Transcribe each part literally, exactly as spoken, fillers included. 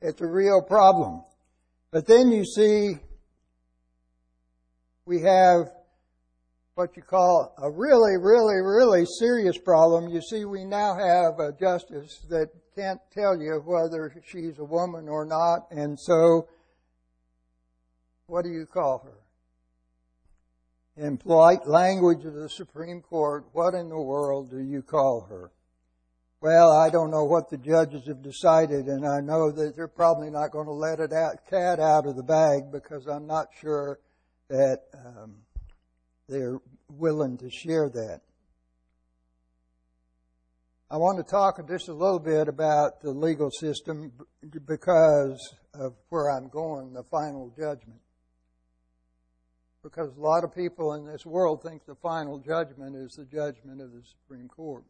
It's a real problem. But then you see, we have what you call a really, really, really serious problem. You see, we now have a justice that can't tell you whether she's a woman or not. And so, what do you call her? In polite language of the Supreme Court, what in the world do you call her? Well, I don't know what the judges have decided, and I know that they're probably not going to let it out, cat out of the bag, because I'm not sure that um, they're willing to share that. I want to talk just a little bit about the legal system because of where I'm going, the final judgment. Because a lot of people in this world think the final judgment is the judgment of the Supreme Court.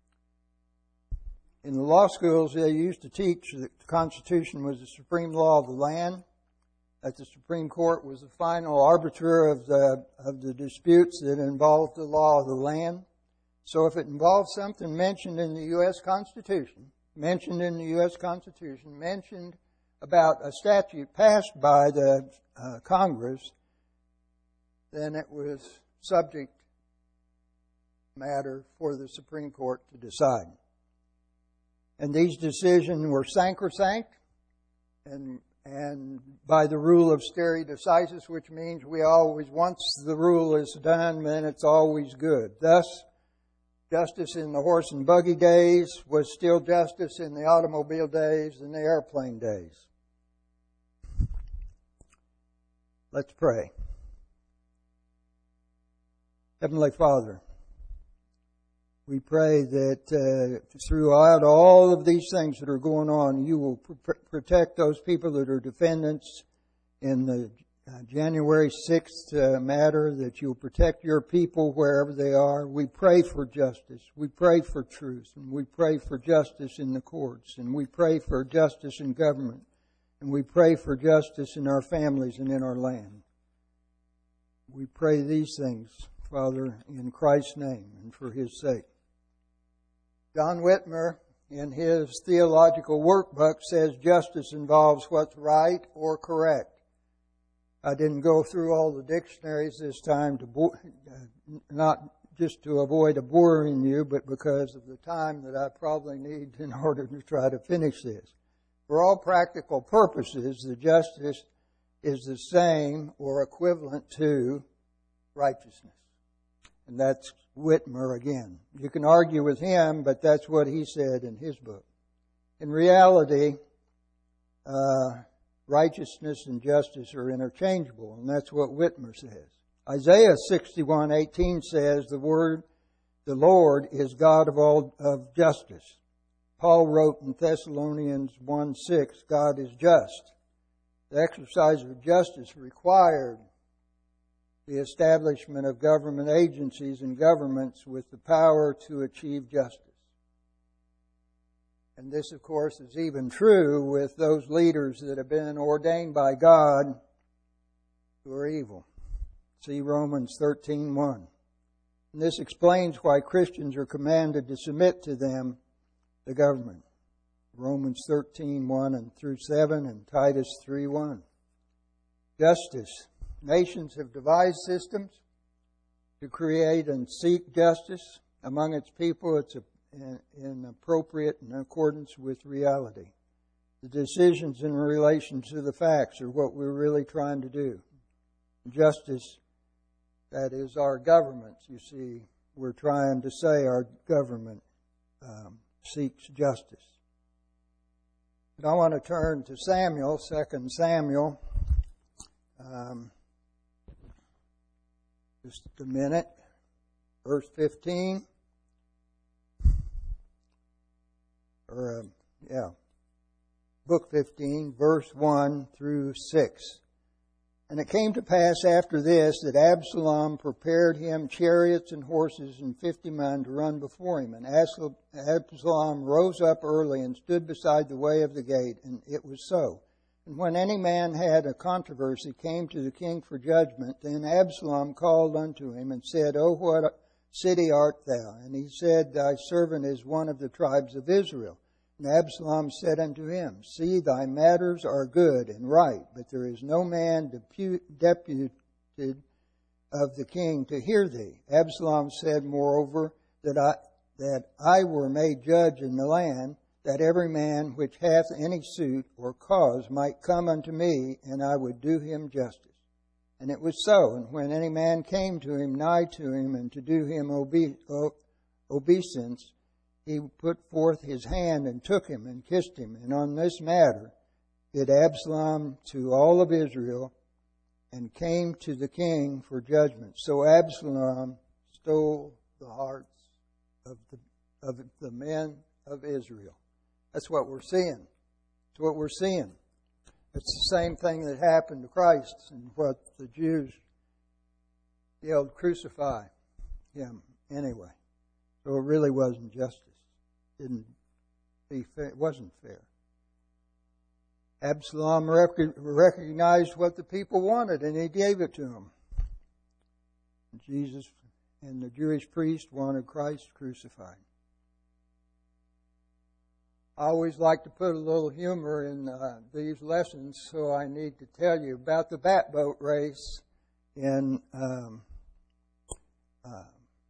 In the law schools, they used to teach that the Constitution was the supreme law of the land, that the Supreme Court was the final arbiter of the of the disputes that involved the law of the land. So if it involves something mentioned in the U S Constitution, mentioned in the U S Constitution, mentioned about a statute passed by the uh, Congress, then it was subject matter for the Supreme Court to decide. And these decisions were sacrosanct and and by the rule of stare decisis, which means we always, once the rule is done, then it's always good. Thus, justice in the horse and buggy days was still justice in the automobile days and the airplane days. Let's pray. Heavenly Father, we pray that uh, throughout all of these things that are going on, you will pr- protect those people that are defendants in the uh, January sixth uh, matter, that you'll protect your people wherever they are. We pray for justice. We pray for truth. And we pray for justice in the courts. And we pray for justice in government. And we pray for justice in our families and in our land. We pray these things, Father, in Christ's name and for His sake. John Whitmer, in his theological workbook, says justice involves what's right or correct. I didn't go through all the dictionaries this time, to bo- not just to avoid boring you, but because of the time that I probably need in order to try to finish this. For all practical purposes, the justice is the same or equivalent to righteousness. And that's Whitmer again. You can argue with him, but that's what he said in his book. In reality, uh, righteousness and justice are interchangeable, and that's what Whitmer says. Isaiah sixty-one eighteen says, the word, the Lord is God of all of justice. Paul wrote in Thessalonians one six, God is just. The exercise of justice required the establishment of government agencies and governments with the power to achieve justice. And this, of course, is even true with those leaders that have been ordained by God who are evil. See Romans thirteen one. And this explains why Christians are commanded to submit to them, the government. Romans thirteen one and through seven and Titus three one. Justice. Nations have devised systems to create and seek justice among its people. It's a, in, in appropriate in accordance with reality. The decisions in relation to the facts are what we're really trying to do. Justice, that is our government, you see, we're trying to say our government um, seeks justice. But I want to turn to Samuel, Second Samuel. Um, Just a minute. Verse fifteen. Or, uh, yeah. Book fifteen, verse one through six. And it came to pass after this that Absalom prepared him chariots and horses and fifty men to run before him. And Absalom rose up early and stood beside the way of the gate. And it was so. And when any man had a controversy, came to the king for judgment, then Absalom called unto him and said, O what city art thou? And he said, Thy servant is one of the tribes of Israel. And Absalom said unto him, See, thy matters are good and right, but there is no man depu- deputed of the king to hear thee. Absalom said, Moreover, that I, that I were made judge in the land, that every man which hath any suit or cause might come unto me, and I would do him justice. And it was so. And when any man came to him, nigh to him, and to do him obe- obeisance, he put forth his hand and took him and kissed him. And on this matter did Absalom to all of Israel, and came to the king for judgment. So Absalom stole the hearts of the, of the men of Israel. That's what we're seeing. That's what we're seeing. It's the same thing that happened to Christ and what the Jews yelled, Crucify him anyway. So it really wasn't justice. It didn't be fair. It wasn't fair. Absalom rec- recognized what the people wanted, and he gave it to them. Jesus and the Jewish priest wanted Christ crucified. I always like to put a little humor in uh, these lessons, so I need to tell you about the bat boat race in um, uh,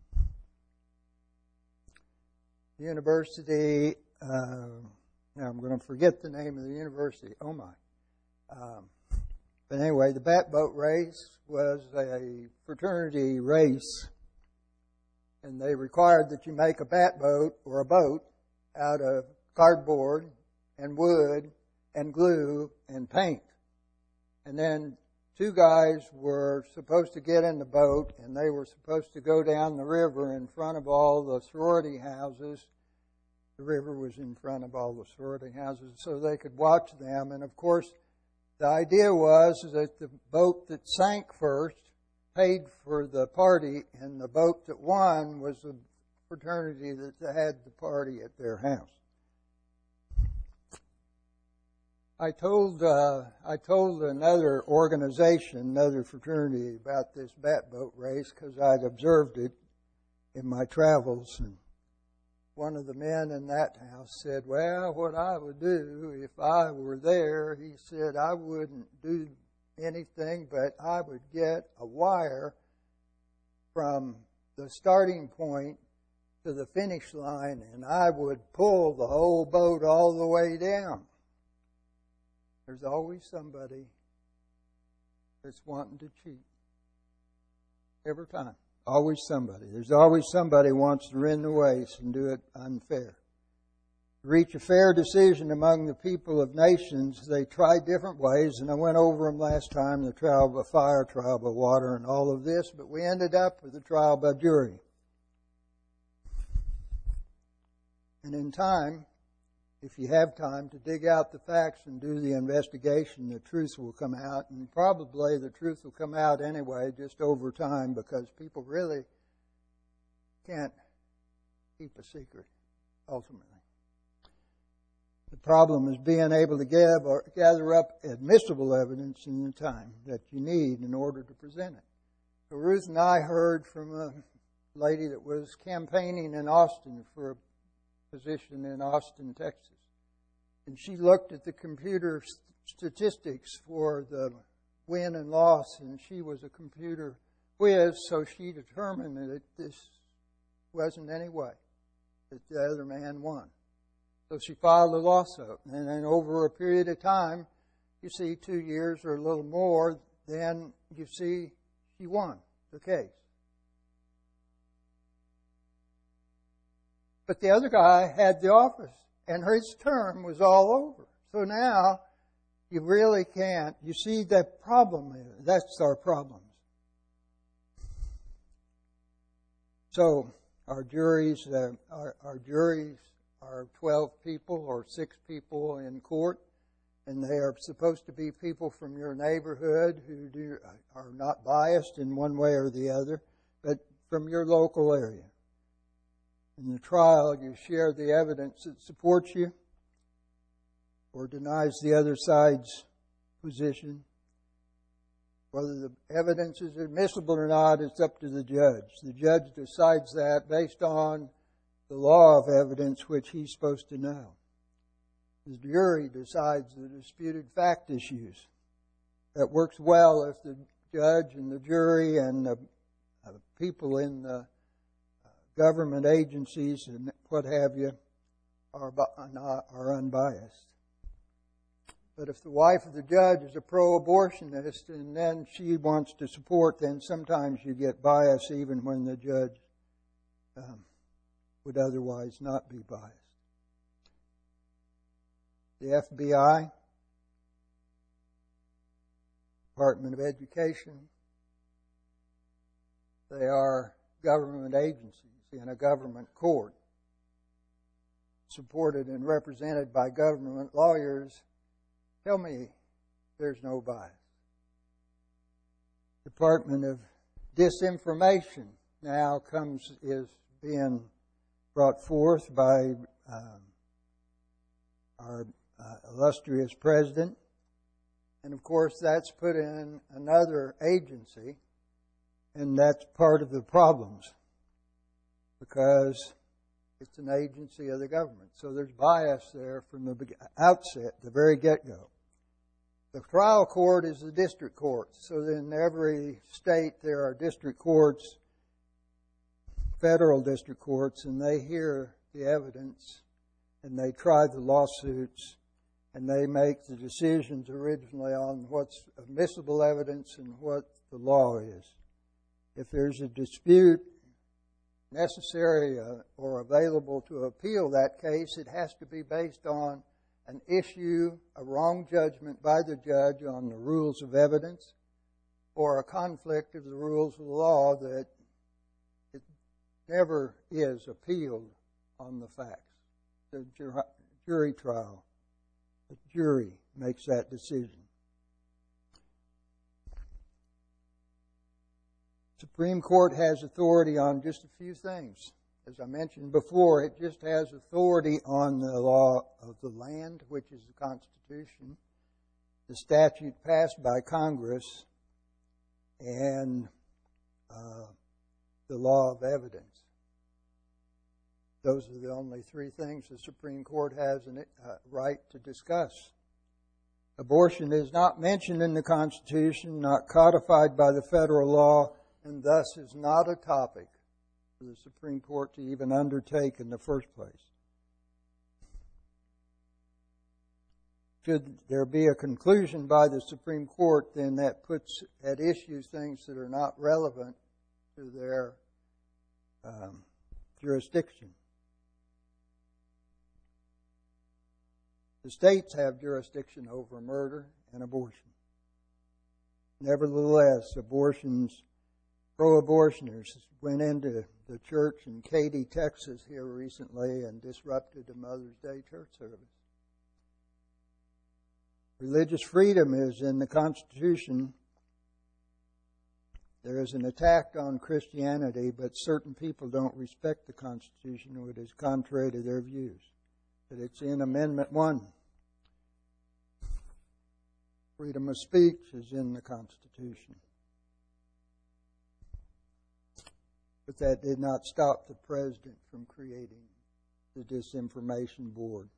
University. Uh, now I'm going to forget the name of the university. Oh my! Um, but anyway, the bat boat race was a fraternity race, and they required that you make a bat boat or a boat out of cardboard and wood and glue and paint. And then two guys were supposed to get in the boat, and they were supposed to go down the river in front of all the sorority houses. The river was in front of all the sorority houses so they could watch them. And of course, the idea was that the boat that sank first paid for the party, and the boat that won was the fraternity that had the party at their house. I told uh, I told another organization, another fraternity about this bat boat race because I'd observed it in my travels. And one of the men in that house said, well, what I would do if I were there, he said, I wouldn't do anything, but I would get a wire from the starting point to the finish line, and I would pull the whole boat all the way down. There's always somebody that's wanting to cheat. Every time. Always somebody. There's always somebody who wants to run the race and do it unfair. To reach a fair decision among the people of nations, they try different ways, and I went over them last time, the trial by fire, trial by water, and all of this, but we ended up with the trial by jury. And in time, if you have time to dig out the facts and do the investigation, the truth will come out. And probably the truth will come out anyway, just over time, because people really can't keep a secret, ultimately. The problem is being able to give or gather up admissible evidence in the time that you need in order to present it. So Ruth and I heard from a lady that was campaigning in Austin for a position in Austin, Texas. And she looked at the computer statistics for the win and loss, and she was a computer whiz, so she determined that this wasn't any way that the other man won. So she filed a lawsuit. And then over a period of time, you see two years or a little more, then you see she won the case. But the other guy had the office, and his term was all over. So now, you really can't. You see that problem there. That's our problems. So, our juries, uh, our, our juries are twelve people or six people in court, and they are supposed to be people from your neighborhood who do, are not biased in one way or the other, but from your local area. In the trial, you share the evidence that supports you or denies the other side's position. Whether the evidence is admissible or not, it's up to the judge. The judge decides that based on the law of evidence which he's supposed to know. The jury decides the disputed fact issues. That works well if the judge and the jury and the uh, people in the uh, government agencies and what have you are, not, are unbiased. But if the wife of the judge is a pro-abortionist and then she wants to support, then sometimes you get bias even when the judge um, would otherwise not be biased. The F B I, Department of Education, they are government agencies in a government court, supported and represented by government lawyers. Tell me there's no bias. Department of Disinformation now comes, is being brought forth by um, our uh, illustrious president. And of course that's put in another agency, and that's part of the problems because it's an agency of the government. So there's bias there from the outset, the very get-go. The trial court is the district court. So in every state there are district courts, federal district courts, and they hear the evidence and they try the lawsuits and they make the decisions originally on what's admissible evidence and what the law is. If there's a dispute necessary uh, or available to appeal that case, it has to be based on an issue, a wrong judgment by the judge on the rules of evidence, or a conflict of the rules of the law that it never is appealed on the facts. The jury trial, the jury makes that decision. Supreme Court has authority on just a few things. As I mentioned before, it just has authority on the law of the land, which is the Constitution, the statute passed by Congress, and uh, the law of evidence. Those are the only three things the Supreme Court has a uh, right to discuss. Abortion is not mentioned in the Constitution, not codified by the federal law, and thus is not a topic for the Supreme Court to even undertake in the first place. Should there be a conclusion by the Supreme Court, then that puts at issue things that are not relevant to their um, jurisdiction. The states have jurisdiction over murder and abortion. Nevertheless, abortions Pro-abortioners went into the church in Katy, Texas here recently and disrupted the Mother's Day church service. Religious freedom is in the Constitution. There is an attack on Christianity, but certain people don't respect the Constitution, or it is contrary to their views. But it's in Amendment one. Freedom of speech is in the Constitution. But that did not stop the president from creating the Disinformation Board.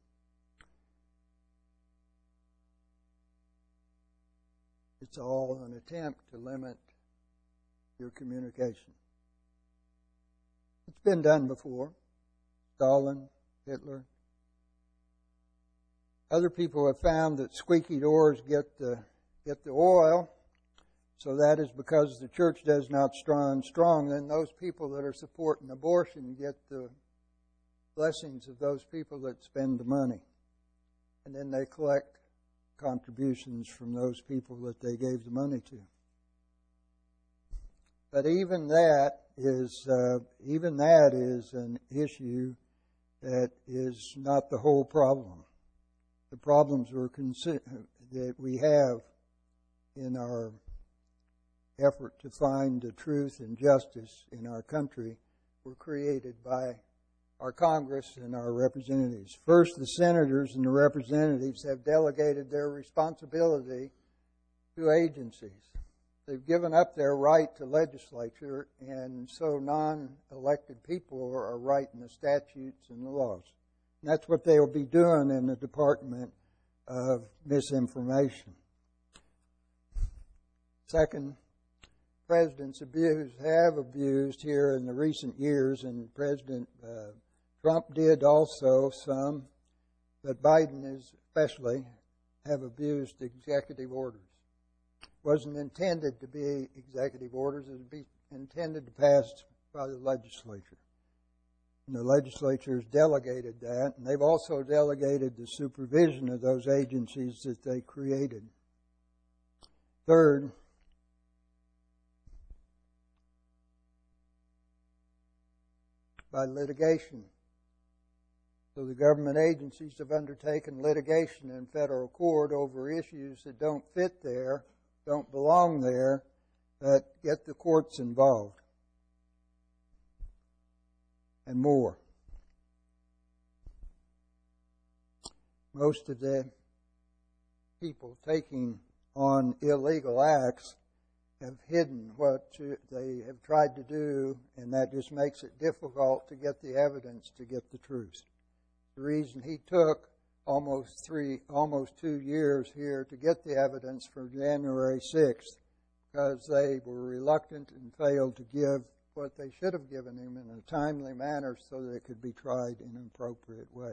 It's all an attempt to limit your communication. It's been done before. Stalin, Hitler. Other people have found that squeaky doors get the get the oil. So that is because the church does not stand strong. Then those people that are supporting abortion get the blessings of those people that spend the money. And then they collect contributions from those people that they gave the money to. But even that is uh, even that is an issue that is not the whole problem. The problems we're consi- that we have in our effort to find the truth and justice in our country were created by our Congress and our representatives. First, the senators and the representatives have delegated their responsibility to agencies. They've given up their right to legislature, and so non-elected people are writing the statutes and the laws. And that's what they will be doing in the Department of Misinformation. Second, presidents abuse, have abused here in the recent years, and President uh, Trump did also some, but Biden is especially, have abused executive orders. It wasn't intended to be executive orders, it would be intended to pass by the legislature. And the legislature has delegated that, and they've also delegated the supervision of those agencies that they created. Third, by litigation. So the government agencies have undertaken litigation in federal court over issues that don't fit there, don't belong there, but get the courts involved. And more. Most of the people taking on illegal acts have hidden what they have tried to do, and that just makes it difficult to get the evidence to get the truth. The reason he took almost three, almost two years here to get the evidence for January sixth, because they were reluctant and failed to give what they should have given him in a timely manner so that it could be tried in an appropriate way.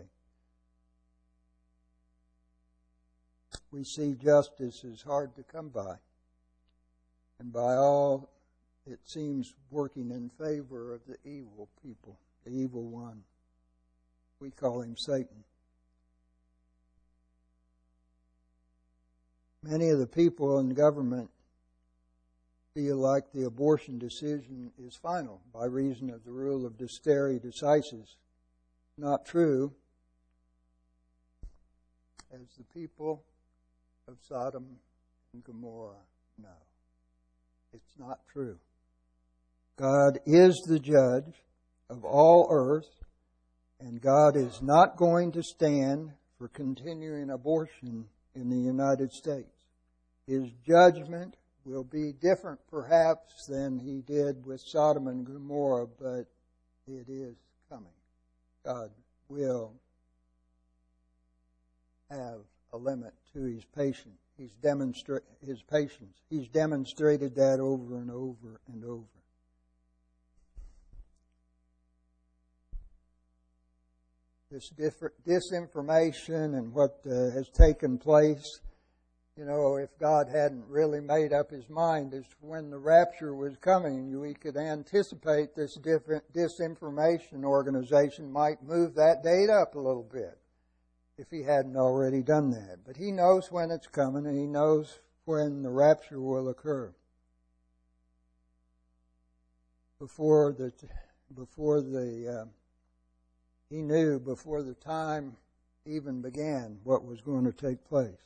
We see justice is hard to come by. And by all, it seems working in favor of the evil people, the evil one. We call him Satan. Many of the people in government feel like the abortion decision is final by reason of the rule of stare decisis. Not true, as the people of Sodom and Gomorrah know. It's not true. God is the judge of all earth, and God is not going to stand for continuing abortion in the United States. His judgment will be different perhaps than he did with Sodom and Gomorrah, but it is coming. God will have a limit to his patience. He's demonstra- his patience. He's demonstrated that over and over and over. This different disinformation and what uh, has taken place, you know, if God hadn't really made up his mind as to when the rapture was coming, we could anticipate this different disinformation organization might move that date up a little bit if he hadn't already done that. But he knows when it's coming, and he knows when the rapture will occur. Before the, before the, uh, he knew before the time even began what was going to take place.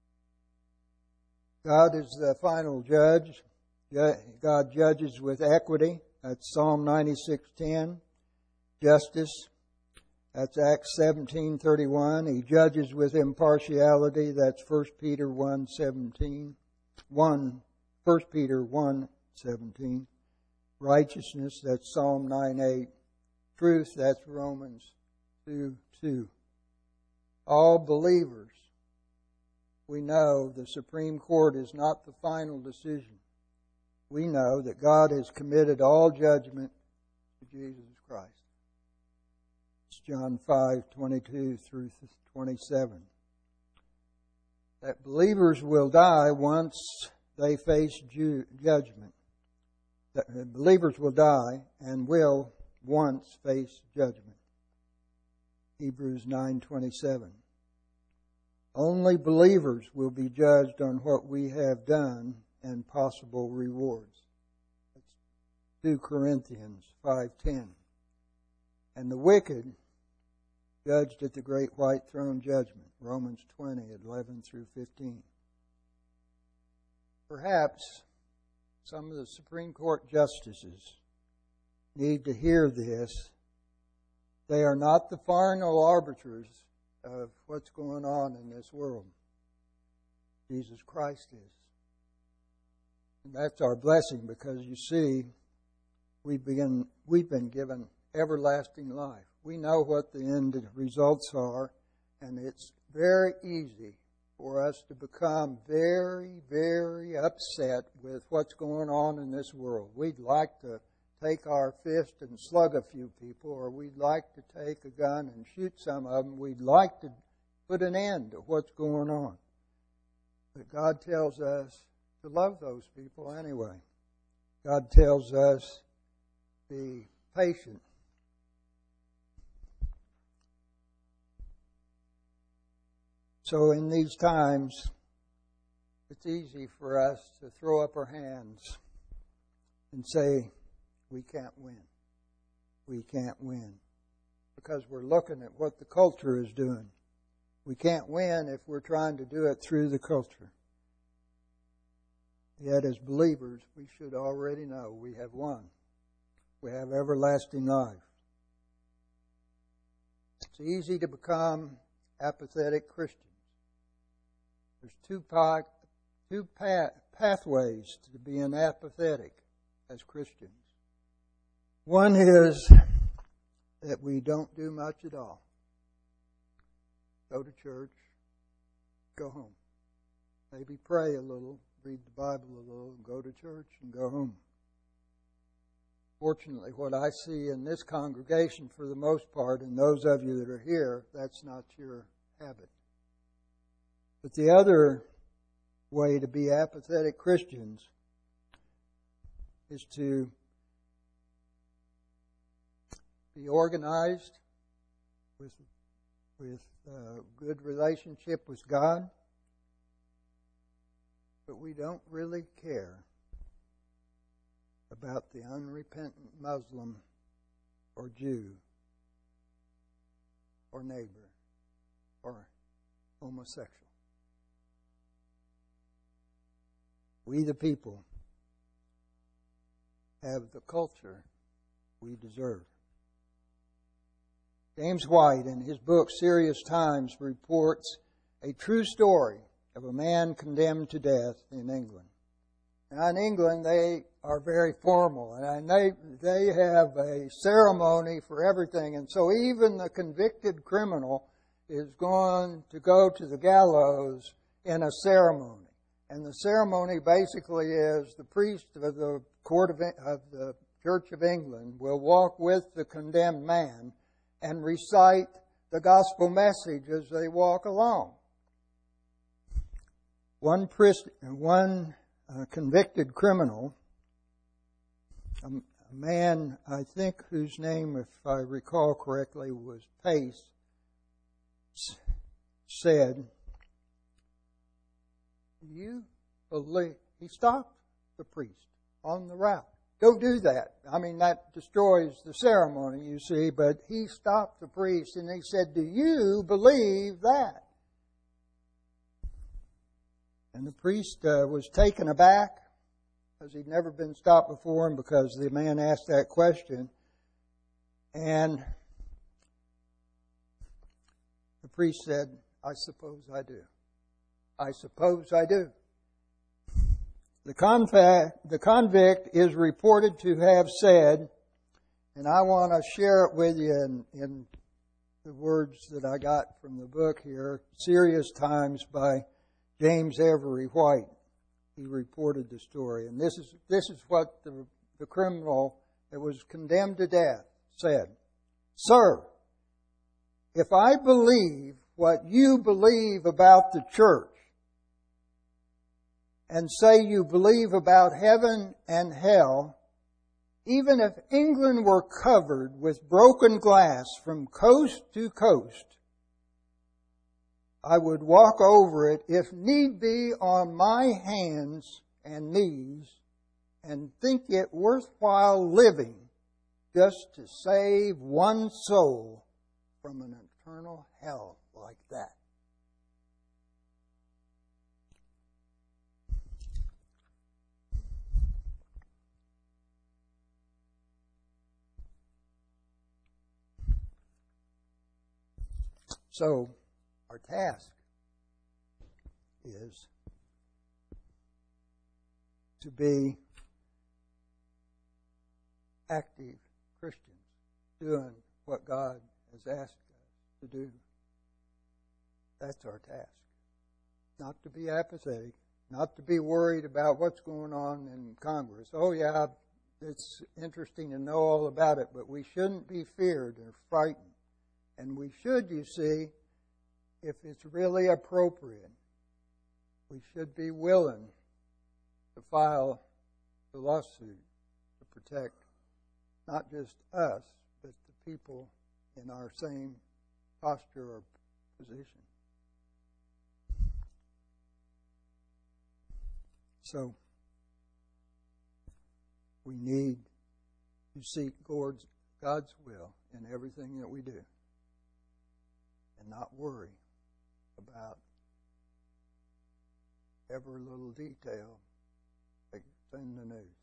God is the final judge. God judges with equity. That's Psalm ninety-six ten. Justice. That's Acts seventeen thirty-one. He judges with impartiality. That's First Peter one seventeen. one, First Peter one seventeen. Righteousness. That's Psalm nine eight. Truth. That's Romans two two. All believers, we know the Supreme Court is not the final decision. We know that God has committed all judgment to Jesus Christ. It's John five twenty-two through twenty-seven. That believers will die once they face ju- judgment. That believers will die and will once face judgment. Hebrews nine twenty-seven. Only believers will be judged on what we have done and possible rewards. That's two Corinthians five ten. And the wicked judged at the great white throne judgment. Romans twenty eleven through fifteen. Perhaps some of the Supreme Court justices need to hear this. They are not the final arbiters of what's going on in this world. Jesus Christ is. And that's our blessing, because you see, we've been, we've been given everlasting life. we know what the end results are, and it's very easy for us to become very, very upset with what's going on in this world. We'd like to take our fist and slug a few people, or we'd like to take a gun and shoot some of them. We'd like to put an end to what's going on. But God tells us to love those people anyway. God tells us to be patient. So in these times, it's easy for us to throw up our hands and say, we can't win. We can't win. Because we're looking at what the culture is doing. We can't win if we're trying to do it through the culture. Yet as believers, we should already know we have won. We have everlasting life. It's easy to become apathetic Christians. There's two, pa- two pa- pathways to being apathetic as Christians. One is that we don't do much at all. Go to church, go home. Maybe pray a little, read the Bible a little, go to church and go home. Fortunately, what I see in this congregation for the most part, and those of you that are here, that's not your habit. But the other way to be apathetic Christians is to be organized with with a good relationship with God, but we don't really care about the unrepentant Muslim or Jew or neighbor or homosexual. We the people have the culture we deserve. James White, in his book Serious Times, reports a true story of a man condemned to death in England. Now, in England, they are very formal, and they they have a ceremony for everything. And so even the convicted criminal is going to go to the gallows in a ceremony. And the ceremony basically is the priest of the court of, of the Church of England will walk with the condemned man and recite the gospel message as they walk along. One, priest, one uh, convicted criminal, a, a man, I think whose name, if I recall correctly, was Pace, said, "You believe?" He stopped the priest on the route. Don't do that. I mean, that destroys the ceremony, you see. But he stopped the priest and he said, "Do you believe that?" And the priest uh, was taken aback because he'd never been stopped before and because the man asked that question. And the priest said, "I suppose I do. I suppose I do." The convict, the convict is reported to have said, and I want to share it with you in, in the words that I got from the book here, Serious Times by James Every White. He reported the story. And this is this is what the, the criminal that was condemned to death said. "Sir, if I believe what you believe about the church, and say you believe about heaven and hell, even if England were covered with broken glass from coast to coast, I would walk over it, if need be, on my hands and knees, and think it worthwhile living just to save one soul from an eternal hell like that." So, our task is to be active Christians, doing what God has asked us to do. That's our task. Not to be apathetic, not to be worried about what's going on in Congress. Oh, yeah, it's interesting to know all about it, but we shouldn't be feared or frightened. And we should, you see, if it's really appropriate, we should be willing to file the lawsuit to protect not just us, but the people in our same posture or position. So, we need to seek God's, God's will in everything that we do and not worry about every little detail that's in the news.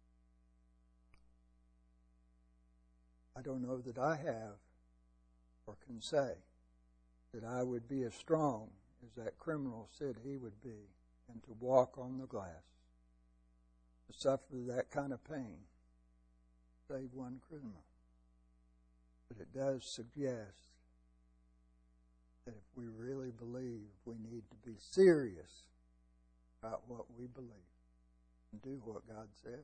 I don't know that I have or can say that I would be as strong as that criminal said he would be, and to walk on the glass, to suffer that kind of pain, save one criminal. But it does suggest that if we really believe, we need to be serious about what we believe and do what God says.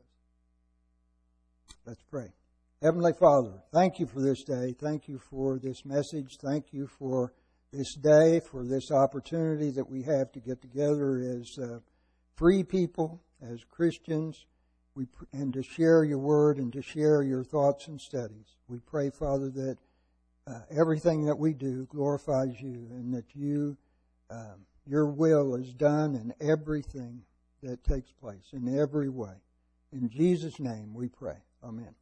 Let's pray. Heavenly Father, thank you for this day. Thank you for this message. Thank you for this day, for this opportunity that we have to get together as uh, free people, as Christians, we pr- and to share your word and to share your thoughts and studies. We pray, Father, that uh, everything that we do glorifies you, and that you, uh, your will is done in everything that takes place, in every way. In Jesus' name we pray. Amen.